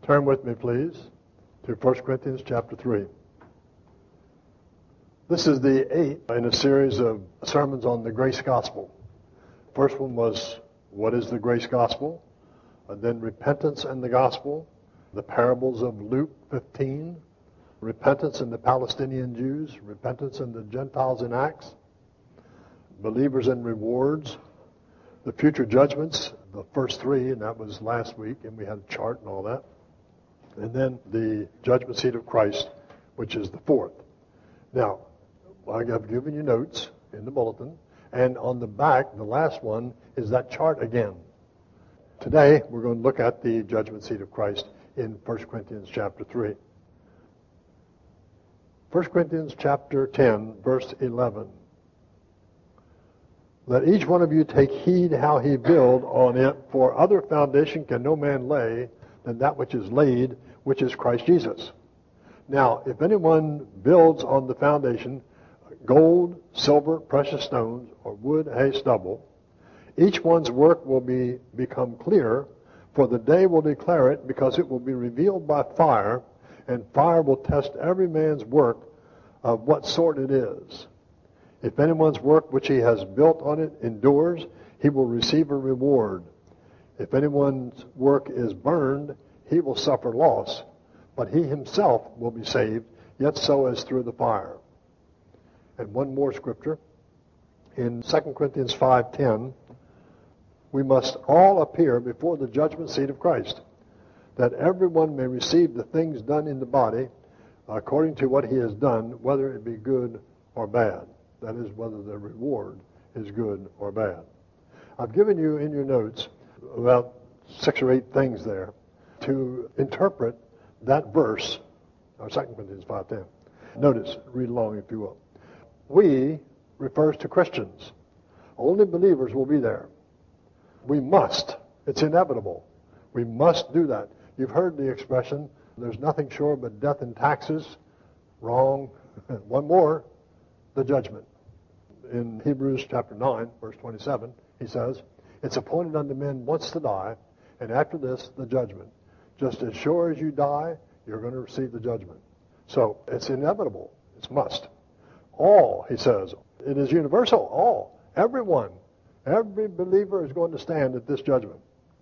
Turn with me, please, to 1 Corinthians chapter 3. This is the 8th in a series of sermons on the grace gospel. First one was, what is the grace gospel? And then repentance and the gospel, the parables of Luke 15, repentance in the Palestinian Jews, repentance in the Gentiles in Acts, believers and rewards, the future judgments, the first 3, and that was last week, and we had a chart and all that. And then the judgment seat of Christ, which is the 4th. Now, I've given you notes in the bulletin, and on the back, the last one, is that chart again. Today, we're going to look at the judgment seat of Christ in 1 Corinthians chapter 3. 1 Corinthians chapter 10, verse 11. Let each one of you take heed how he build on it, for other foundation can no man lay than that which is laid, which is Christ Jesus. Now, if anyone builds on the foundation, gold, silver, precious stones, or wood, hay, stubble, each one's work will become clear, for the day will declare it, because it will be revealed by fire, and fire will test every man's work of what sort it is. If anyone's work which he has built on it endures, he will receive a reward. If anyone's work is burned, he will suffer loss, but he himself will be saved, yet so as through the fire. And one more scripture. In 2 Corinthians 5:10, we must all appear before the judgment seat of Christ, that everyone may receive the things done in the body according to what he has done, whether it be good or bad. That is, whether the reward is good or bad. I've given you in your notes about 6 or 8 things there to interpret that verse, or 2 Corinthians 5:10. Notice, read along if you will. We refers to Christians. Only believers will be there. We must. It's inevitable. We must do that. You've heard the expression, there's nothing sure but death and taxes. Wrong. One more, the judgment. In Hebrews chapter 9, verse 27, he says, it's appointed unto men once to die, and after this, the judgment. Just as sure as you die, you're going to receive the judgment. So it's inevitable. It's must. All, he says, it is universal. All, everyone, every believer is going to stand at this judgment.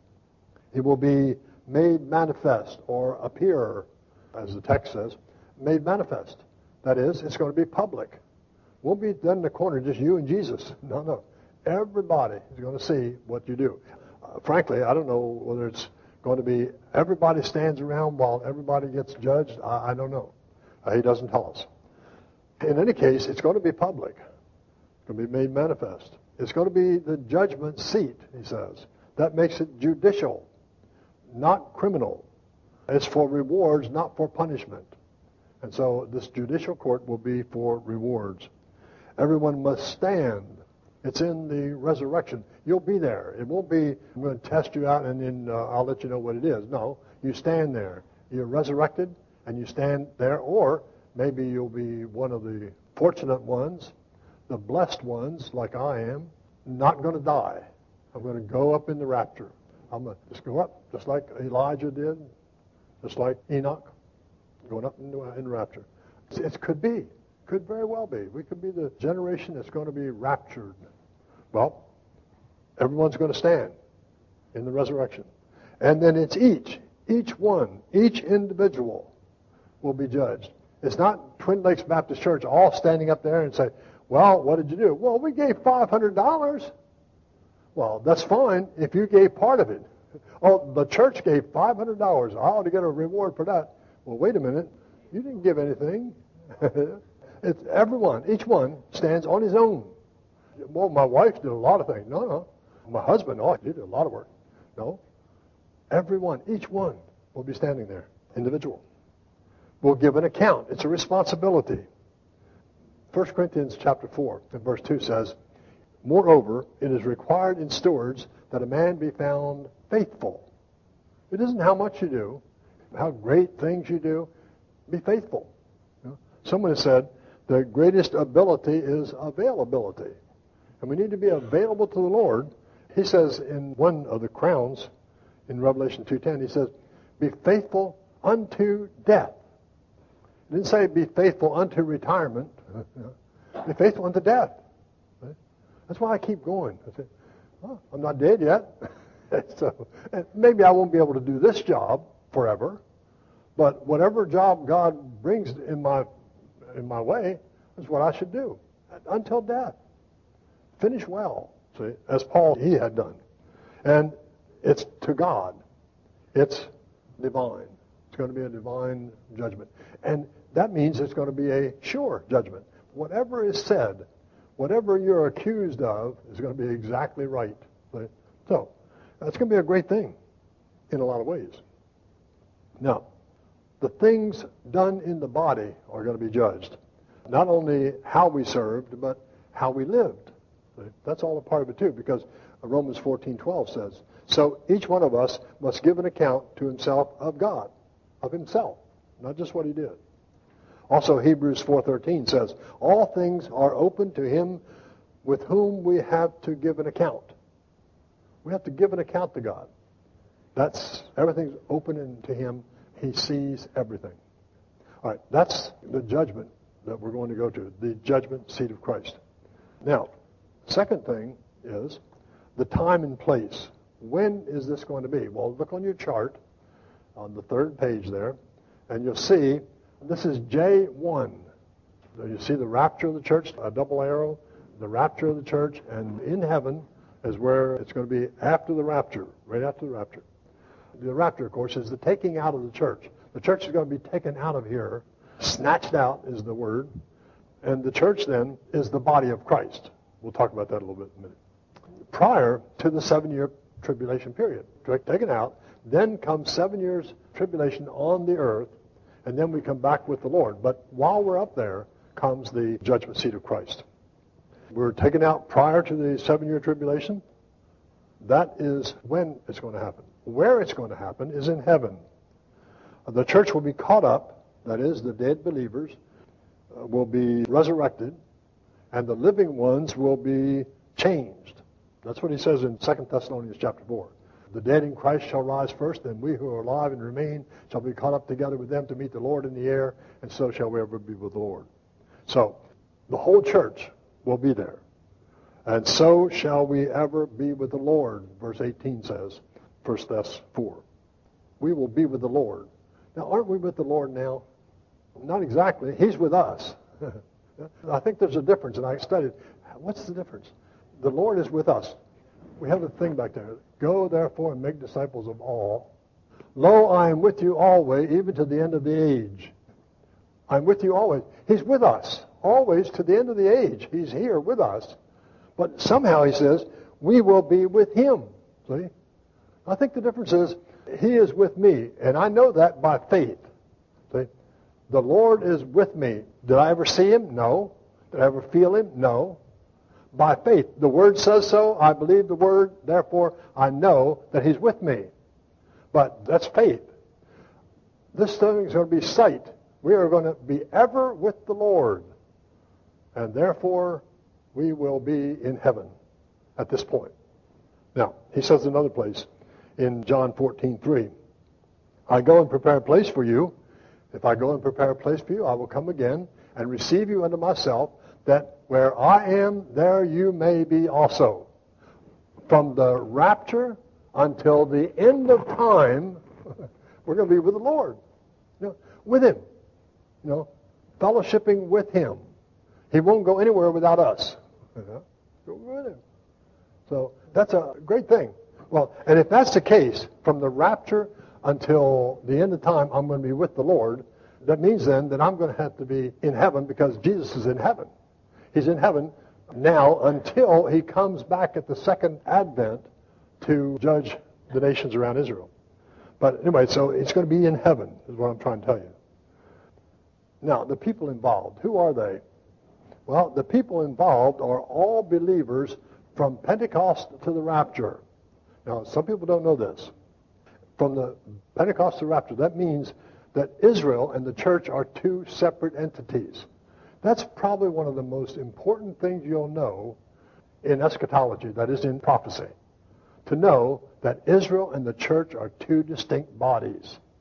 It will be made manifest, or appear, as the text says, made manifest. That is, it's going to be public. Won't be done in the corner, just you and Jesus. No. Everybody is going to see what you do. Frankly, I don't know whether it's going to be everybody stands around while everybody gets judged. I don't know. He doesn't tell us. In any case, it's going to be public. It's going to be made manifest. It's going to be the judgment seat, he says. That makes it judicial, not criminal. It's for rewards, not for punishment. And so this judicial court will be for rewards. Everyone must stand. It's in the resurrection. You'll be there. It won't be, I'm going to test you out and then I'll let you know what it is. No, you stand there. You're resurrected and you stand there, or maybe you'll be one of the fortunate ones, the blessed ones like I am, not going to die. I'm going to go up in the rapture. I'm going to just go up, just like Elijah did, just like Enoch, going up in the rapture. It could be. Could very well be. We could be the generation that's going to be raptured. Well, everyone's going to stand in the resurrection. And then it's each one, each individual will be judged. It's not Twin Lakes Baptist Church all standing up there and say, well, what did you do? Well, we gave $500. Well, that's fine if you gave part of it. Oh, the church gave $500. I ought to get a reward for that. Well, wait a minute. You didn't give anything. It's everyone, each one stands on his own. Well, my wife did a lot of things. No. My husband, he did a lot of work. No. Everyone, each one will be standing there, individual. Will give an account. It's a responsibility. 1 Corinthians chapter 4 and verse 2 says, moreover, it is required in stewards that a man be found faithful. It isn't how much you do, how great things you do. Be faithful. Someone has said, the greatest ability is availability. And we need to be available to the Lord. He says in one of the crowns, in Revelation 2:10, he says, Be faithful unto death. It didn't say be faithful unto retirement. Be faithful unto death. That's why I keep going. I say, oh, I'm not dead yet. So, and maybe I won't be able to do this job forever, but whatever job God brings in my way is what I should do until death. Finish well, see, as Paul, he had done. And it's to God. It's divine. It's going to be a divine judgment. And that means it's going to be a sure judgment. Whatever is said, whatever you're accused of is going to be exactly right. See? So, that's going to be a great thing in a lot of ways. Now, the things done in the body are going to be judged. Not only how we served, but how we lived. That's all a part of it too, because Romans 14:12 says, so each one of us must give an account to himself of God, of himself, not just what he did. Also, Hebrews 4:13 says, all things are open to him with whom we have to give an account. We have to give an account to God. Everything's open to him. He sees everything. All right, that's the judgment that we're going to go to, the judgment seat of Christ. Now, second thing is the time and place. When is this going to be? Well, look on your chart on the third page there, and you'll see this is J1. So you see the rapture of the church, a double arrow, the rapture of the church, and in heaven is where it's going to be after the rapture, right after the rapture. The rapture, of course, is the taking out of the church. The church is going to be taken out of here. Snatched out is the word. And the church then is the body of Christ. We'll talk about that a little bit in a minute. Prior to the 7-year tribulation period, taken out, then comes 7 years tribulation on the earth, and then we come back with the Lord. But while we're up there comes the judgment seat of Christ. We're taken out prior to the 7-year tribulation. That is when it's going to happen. Where it's going to happen is in heaven. The church will be caught up, that is, the dead believers will be resurrected, and the living ones will be changed. That's what he says in 2 Thessalonians chapter 4. The dead in Christ shall rise first, and we who are alive and remain shall be caught up together with them to meet the Lord in the air, and so shall we ever be with the Lord. So, the whole church will be there. And so shall we ever be with the Lord, verse 18 says, 1 Thess 4. We will be with the Lord. Now, aren't we with the Lord now? Not exactly. He's with us. I think there's a difference, and I studied. What's the difference? The Lord is with us. We have a thing back there. Go, therefore, and make disciples of all. Lo, I am with you always, even to the end of the age. I'm with you always. He's with us, always to the end of the age. He's here with us. But somehow, he says, we will be with him. See? I think the difference is, he is with me, and I know that by faith. See? The Lord is with me. Did I ever see him? No. Did I ever feel him? No. By faith. The Word says so. I believe the Word. Therefore, I know that he's with me. But that's faith. This thing is going to be sight. We are going to be ever with the Lord. And therefore, we will be in heaven at this point. Now, he says another place in John 14:3. I go and prepare a place for you. If I go and prepare a place for you, I will come again and receive you unto myself, that where I am, there you may be also. From the rapture until the end of time, we're going to be with the Lord. With him. Fellowshipping with him. He won't go anywhere without us. Go with him. So that's a great thing. Well, and if that's the case, from the rapture until the end of time, I'm going to be with the Lord. That means then that I'm going to have to be in heaven because Jesus is in heaven. He's in heaven now until he comes back at the second advent to judge the nations around Israel. But anyway, so it's going to be in heaven is what I'm trying to tell you. Now, the people involved, who are they? Well, the people involved are all believers from Pentecost to the rapture. Now, some people don't know this. From the Pentecost to the rapture, that means that Israel and the church are two separate entities. That's probably one of the most important things you'll know in eschatology, that is in prophecy. To know that Israel and the church are two distinct bodies.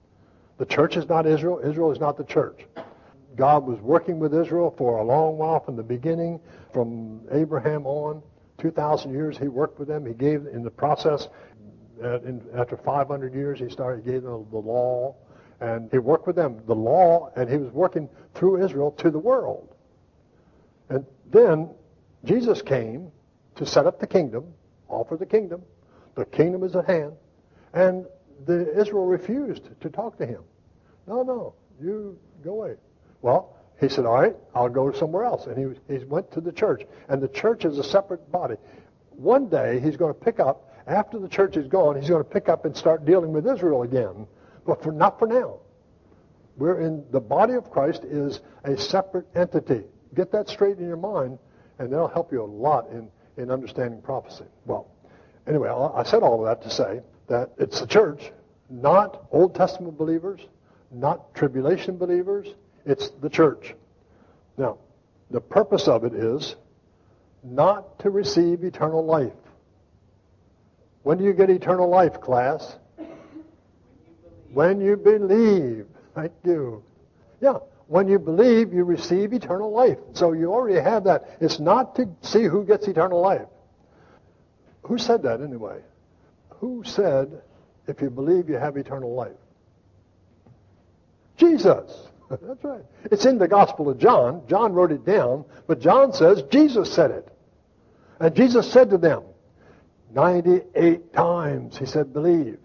The church is not Israel. Israel is not the church. God was working with Israel for a long while from the beginning, from Abraham on. 2,000 years he worked with them. He gave, in the process, after 500 years, he gave them the law. And he worked with them, the law, and he was working through Israel to the world. And then Jesus came to set up the kingdom, offer the kingdom. The kingdom is at hand. And Israel refused to talk to him. No, you go away. Well, he said, all right, I'll go somewhere else. And he went to the church. And the church is a separate body. One day he's going to pick up, after the church is gone, he's going to pick up and start dealing with Israel again. But not for now. We're in the body of Christ is a separate entity. Get that straight in your mind, and that'll help you a lot in understanding prophecy. Well, anyway, I said all of that to say that it's the church, not Old Testament believers, not tribulation believers. It's the church. Now, the purpose of it is not to receive eternal life. When do you get eternal life, class? When you believe. Thank you. Yeah, when you believe, you receive eternal life. So you already have that. It's not to see who gets eternal life. Who said that anyway? Who said, if you believe, you have eternal life? Jesus. That's right. It's in the Gospel of John. John wrote it down, but John says Jesus said it. And Jesus said to them, 98 times, he said, believe.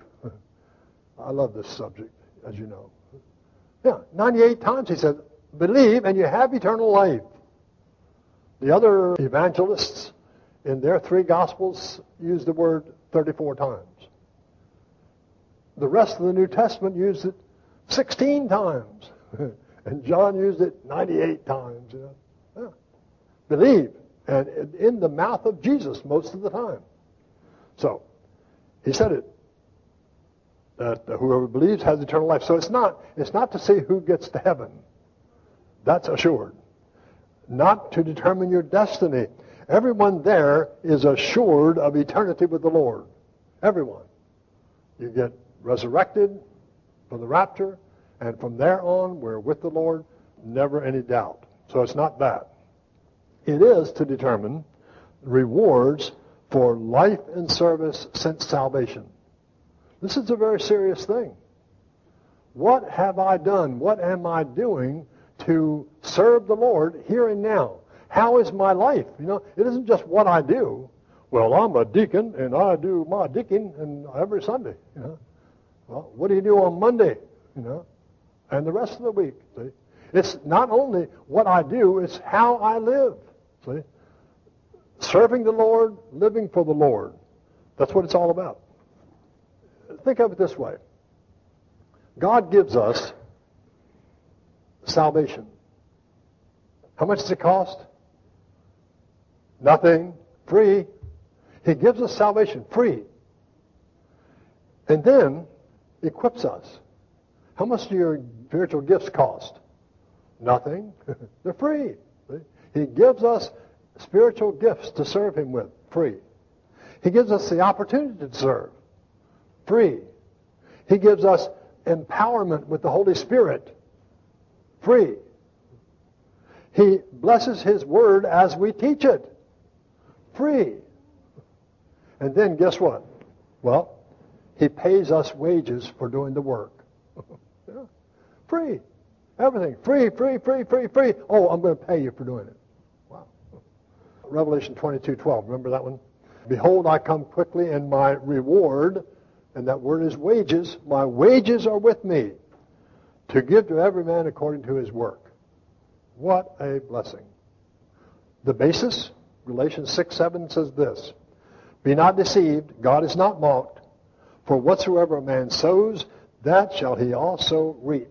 I love this subject, as you know. Yeah, 98 times he said, believe and you have eternal life. The other evangelists in their 3 Gospels use the word 34 times. The rest of the New Testament used it 16 times. And John used it 98 times. Yeah. Believe. And in the mouth of Jesus most of the time. So, he said it. That whoever believes has eternal life. So it's not to see who gets to heaven. That's assured. Not to determine your destiny. Everyone there is assured of eternity with the Lord. Everyone. You get resurrected for the rapture, and from there on, we're with the Lord, never any doubt. So it's not that. It is to determine rewards for life and service since salvation. This is a very serious thing. What have I done? What am I doing to serve the Lord here and now? How is my life? It isn't just what I do. Well, I'm a deacon, and I do my deacon and every Sunday. Well, what do you do on Monday? And the rest of the week. See? It's not only what I do, it's how I live. See? Serving the Lord, living for the Lord. That's what it's all about. Think of it this way. God gives us salvation. How much does it cost? Nothing. Free. He gives us salvation. Free. And then equips us. How much do your spiritual gifts cost? Nothing. They're free. He gives us spiritual gifts to serve him with. Free. He gives us the opportunity to serve. Free. He gives us empowerment with the Holy Spirit. Free. He blesses his word as we teach it. Free. And then guess what? Well, he pays us wages for doing the work. Yeah. Free. Everything. Free, free, free, free, free. Oh, I'm going to pay you for doing it. Wow. Revelation 22:12. Remember that one? Behold, I come quickly, and my reward, and that word is wages, my wages are with me to give to every man according to his work. What a blessing. The basis, Galatians 6:7 says this, be not deceived, God is not mocked, for whatsoever a man sows, that shall he also reap.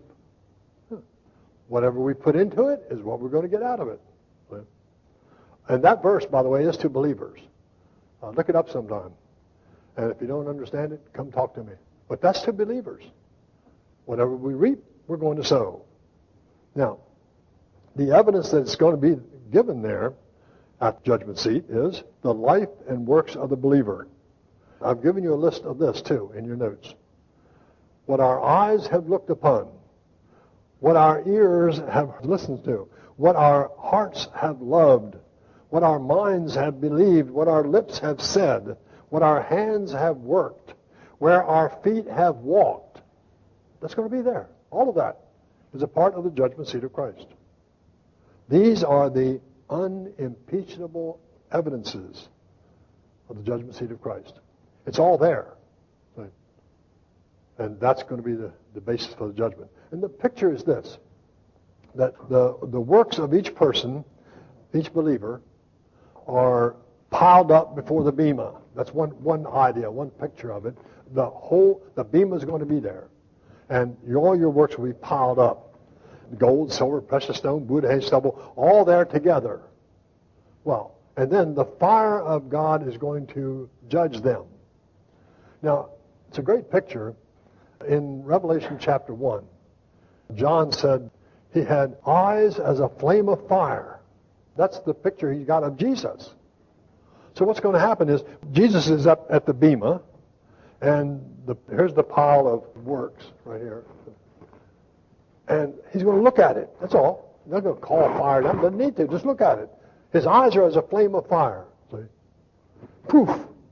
Whatever we put into it is what we're going to get out of it. And that verse, by the way, is to believers. Look it up sometime. And if you don't understand it, come talk to me. But that's to believers. Whatever we reap, we're going to sow. Now, the evidence that it's going to be given there at the judgment seat is the life and works of the believer. I've given you a list of this, too, in your notes. what our eyes have looked upon, what our ears have listened to, what our hearts have loved, what our minds have believed, what our lips have said, what our hands have worked, where our feet have walked. That's going to be there. All of that is a part of the judgment seat of Christ. These are the unimpeachable evidences of the judgment seat of Christ. It's all there. Right? And that's going to be the basis for the judgment. And the picture is this, that the works of each person, each believer, are piled up before the bema. That's one idea, one picture of it. The bema is going to be there. And all your works will be piled up. Gold, silver, precious stone, wood, hay, stubble, all there together. Well, and then the fire of God is going to judge them. Now, it's a great picture. In Revelation chapter 1, John said he had eyes as a flame of fire. That's the picture he got of Jesus. So what's going to happen is Jesus is up at the bema, and here's the pile of works right here. And he's going to look at it. That's all. He's not going to call fire down. Doesn't need to. Just look at it. His eyes are as a flame of fire. See? Poof.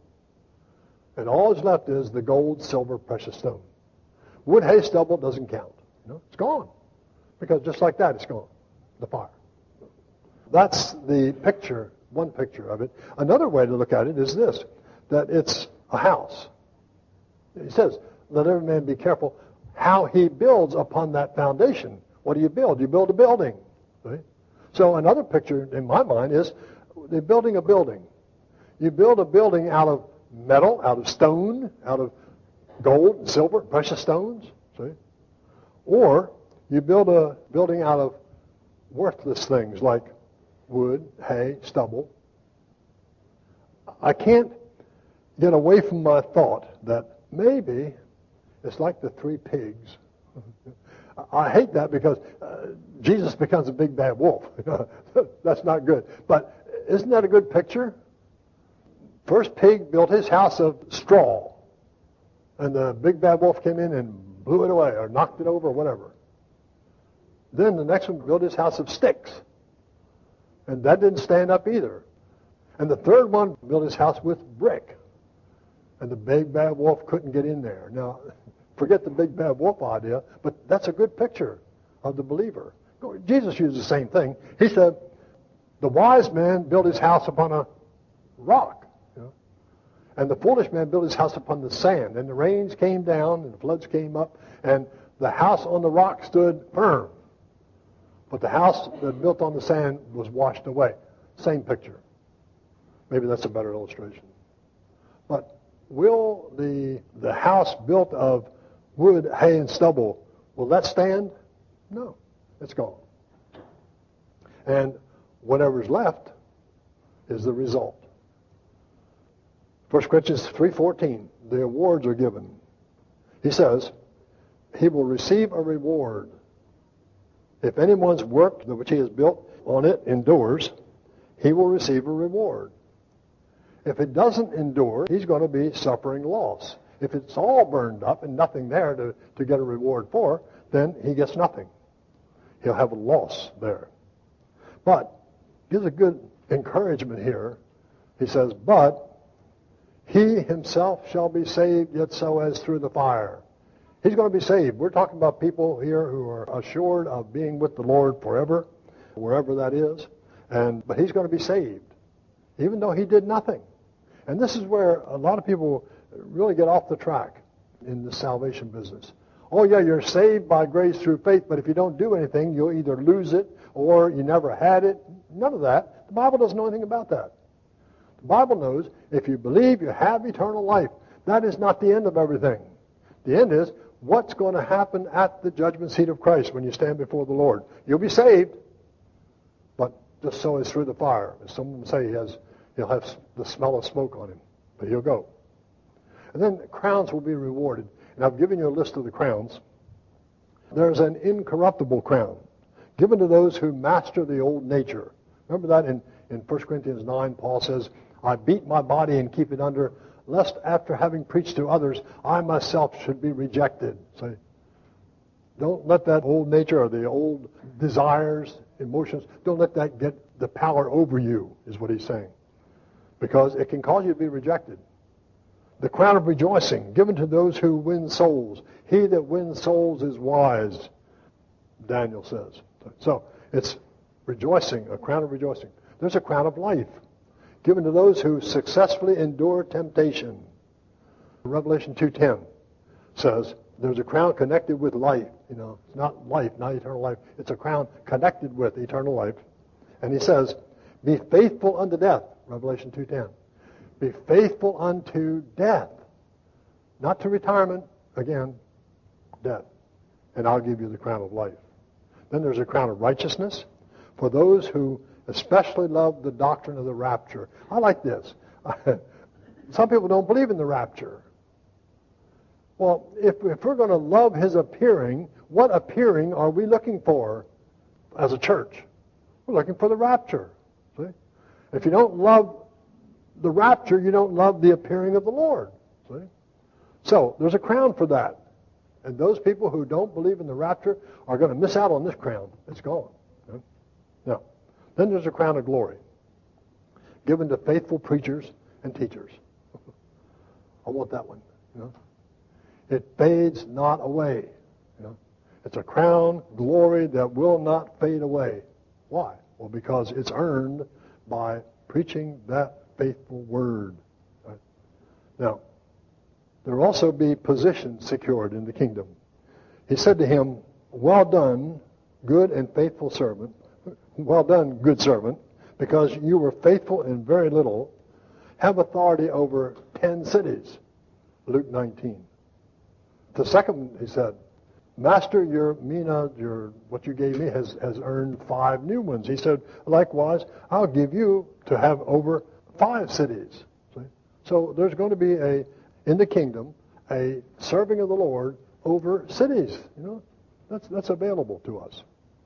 And all that's left is the gold, silver, precious stone. Wood, hay, stubble doesn't count. It's gone. Because just like that, it's gone. The fire. That's the picture, one picture of it. Another way to look at it is this, that it's a house. He says, let every man be careful how he builds upon that foundation. What do you build? You build a building. Right? So another picture in my mind is they're building a building. You build a building out of metal, out of stone, out of gold and silver, precious stones. See? Or you build a building out of worthless things like wood, hay, stubble. I can't get away from my thought that maybe it's like the three pigs. I hate that because Jesus becomes a big bad wolf. That's not good. But isn't that a good picture? First pig built his house of straw, and the big bad wolf came in and blew it away or knocked it over or whatever. Then the next one built his house of sticks, and that didn't stand up either. And the third one built his house with brick, and the big bad wolf couldn't get in there. Now, forget the big bad wolf idea, but that's a good picture of the believer. Jesus used the same thing. He said, the wise man built his house upon a rock. And the foolish man built his house upon the sand. And the rains came down, and the floods came up, and the house on the rock stood firm. But the house that built on the sand was washed away. Same picture. Maybe that's a better illustration. But will the house built of wood, hay, and stubble, will that stand? No. It's gone. And whatever's left is the result. 1 Corinthians 3:14, the awards are given. He says, he will receive a reward. If anyone's work which he has built on it endures, he will receive a reward. If it doesn't endure, he's going to be suffering loss. If it's all burned up and nothing there to get a reward for, then he gets nothing. He'll have a loss there. But, gives a good encouragement here. He says, but he himself shall be saved, yet so as through the fire. He's going to be saved. We're talking about people here who are assured of being with the Lord forever, wherever that is. But he's going to be saved, even though he did nothing. And this is where a lot of people really get off the track in the salvation business. Oh, yeah, you're saved by grace through faith, but if you don't do anything, you'll either lose it or you never had it. None of that. The Bible doesn't know anything about that. The Bible knows if you believe you have eternal life, that is not the end of everything. The end is what's going to happen at the judgment seat of Christ when you stand before the Lord. You'll be saved, but just so is through the fire. As some say, he'll have the smell of smoke on him, but he'll go. And then crowns will be rewarded. And I've given you a list of the crowns. There's an incorruptible crown given to those who master the old nature. Remember that in 1 Corinthians 9, Paul says, I beat my body and keep it under lest after having preached to others, I myself should be rejected. See? Don't let that old nature or the old desires, emotions, don't let that get the power over you, is what he's saying. Because it can cause you to be rejected. The crown of rejoicing given to those who win souls. He that wins souls is wise, Daniel says. So it's rejoicing, a crown of rejoicing. There's a crown of life given to those who successfully endure temptation. Revelation 2:10 says there's a crown connected with life. You know, it's not life, not eternal life. It's a crown connected with eternal life. And he says, be faithful unto death. Revelation 2:10. Be faithful unto death. Not to retirement. Again, death. And I'll give you the crown of life. Then there's a crown of righteousness for those who especially love the doctrine of the rapture. I like this. Some people don't believe in the rapture. Well, if we're going to love his appearing, what appearing are we looking for as a church? We're looking for the rapture. See? If you don't love the rapture, you don't love the appearing of the Lord. See? So there's a crown for that. And those people who don't believe in the rapture are going to miss out on this crown. It's gone. Okay? Now, then there's a crown of glory given to faithful preachers and teachers. I want that one. You know? It fades not away. You know? It's a crown, glory that will not fade away. Why? Well, because it's earned by preaching that faithful word. Right? Now, there will also be position secured in the kingdom. He said to him, well done, good and faithful servant. Well done, good servant, because you were faithful in very little. Have authority over 10 cities. Luke 19. The second, he said, Master, your mina, what you gave me has earned 5 new ones. He said, likewise, I'll give you to have over 5 cities. See? So there's going to be in the kingdom, a serving of the Lord over cities. You know, that's available to us.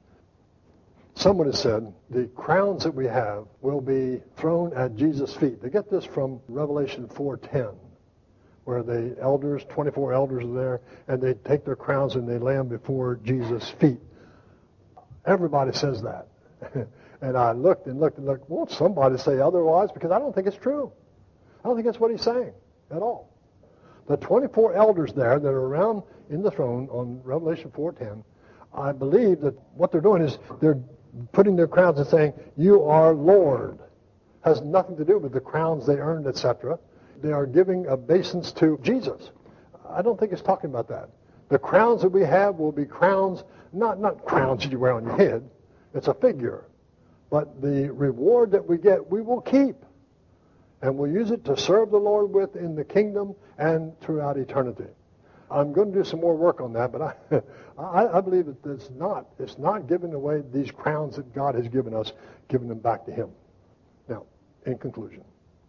Someone has said the crowns that we have will be thrown at Jesus' feet. They get this from Revelation 4:10, where the elders, 24 elders are there, and they take their crowns and they lay them before Jesus' feet. Everybody says that. And I looked and looked and looked. Won't somebody say otherwise? Because I don't think it's true. I don't think that's what he's saying at all. The 24 elders there that are around in the throne on Revelation 4:10, I believe that what they're doing is they're putting their crowns and saying, you are Lord. Has nothing to do with the crowns they earned, etc. They are giving obeisance to Jesus. I don't think it's talking about that. The crowns that we have will be crowns, not crowns that you wear on your head. It's a figure. But the reward that we get, we will keep. And we'll use it to serve the Lord with in the kingdom and throughout eternity. I'm going to do some more work on that, but I believe that it's not giving away these crowns that God has given us, giving them back to him. Now, in conclusion,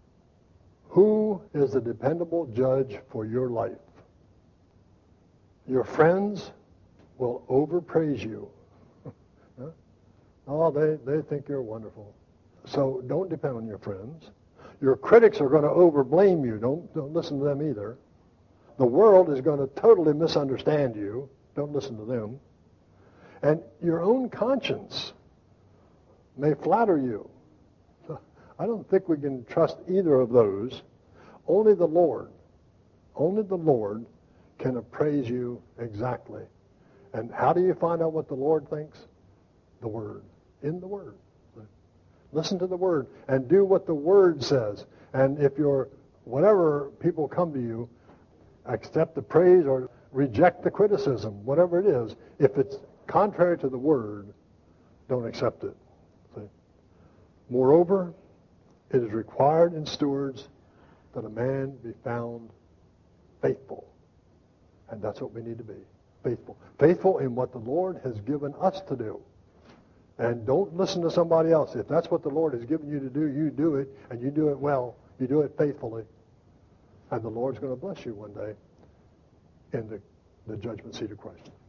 who is the dependable judge for your life? Your friends will overpraise you. Oh, they think you're wonderful. So don't depend on your friends. Your critics are going to overblame you. Don't listen to them either. The world is going to totally misunderstand you. Don't listen to them. And your own conscience may flatter you. I don't think we can trust either of those. Only the Lord can appraise you exactly. And how do you find out what the Lord thinks? The Word. In the Word. Listen to the Word and do what the Word says. And if whatever people come to you, accept the praise or reject the criticism, whatever it is, if it's contrary to the Word, don't accept it. See? Moreover, it is required in stewards that a man be found faithful. And that's what we need to be, faithful. Faithful in what the Lord has given us to do. And don't listen to somebody else. If that's what the Lord has given you to do, you do it, and you do it well. You do it faithfully. And the Lord's going to bless you one day in the judgment seat of Christ.